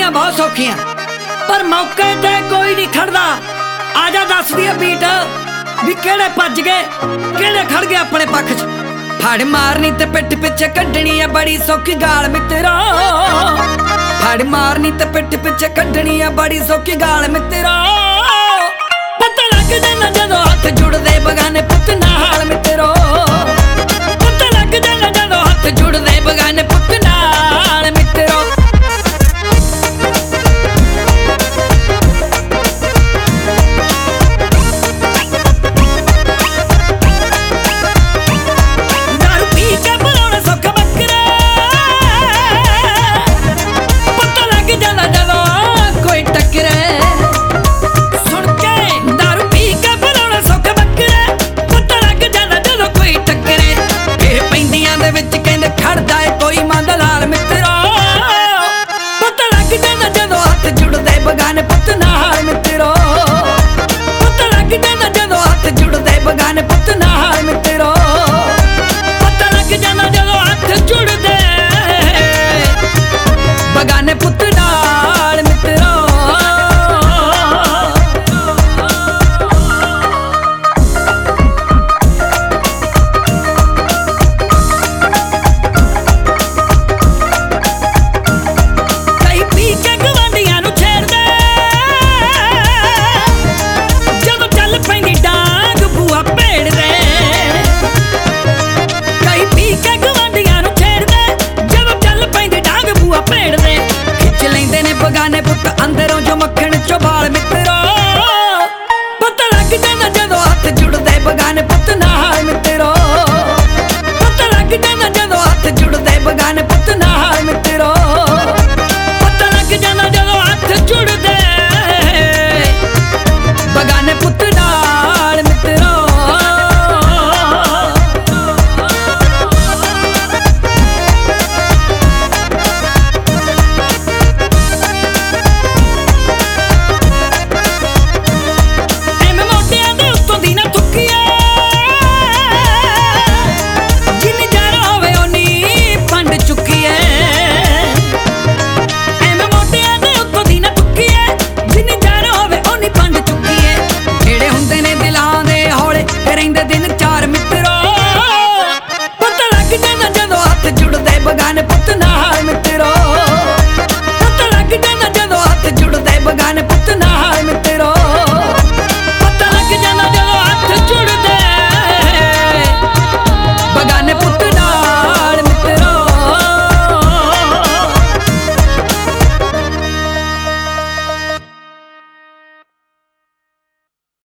लड़नियां बहुत सौखियां पर मौके ते कोई नहीं खड़दा। आजा दस दी बीट भी केड़े भज गए केड़े खड़ गए अपने पक्ष च। फड़ मारनी ते पिठ पिछे कड्ढनी है बड़ी सौखी गाल मित्रा। फड़ मारनी ते पिठ पिछे कड्ढनी है बड़ी सौखी गाल मित्रा। पता लग जाना जदों हथ जुड़दे बगाने पुत नाल।